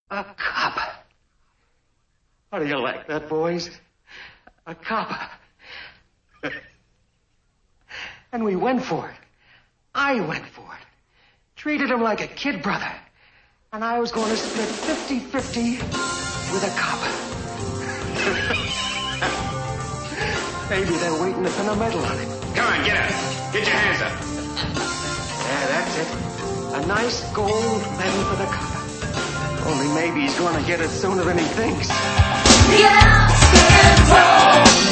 A cop. How do you like that, boys? A cop. And we went for it. I went for it. Treated him like a kid brother. And I was going to split 50-50 with a cop. Maybe they're waiting to pin a medal on him. Come on, get up. Get your hands up. Yeah, that's it. A nice gold medal for the cop. Only maybe he's going to get it sooner than he thinks. The outskirts